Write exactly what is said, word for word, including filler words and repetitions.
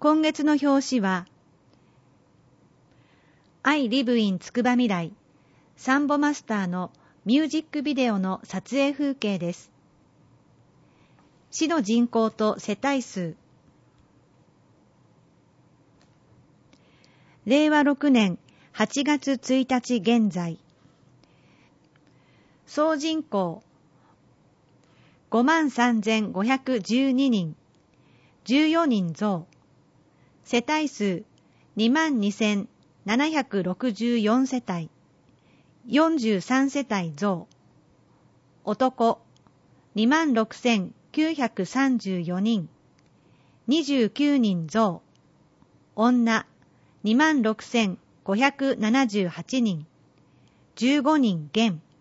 今月の表紙は、I live in つくばみらいサンボマスターのミュージックビデオの撮影風景です。市の人口と世帯数。れいわろくねんはちがつついたち現在。総人口ごまんさんぜんごひゃくじゅうににん、じゅうよにん増。世帯数にまんにせんななひゃくろくじゅうよん世帯、よんじゅうさん世帯増。男にまんろくせんきゅうひゃくさんじゅうよにん、にじゅうきゅうにん増。女にまんろくせんごひゃくななじゅうはちにん、じゅうごにん減。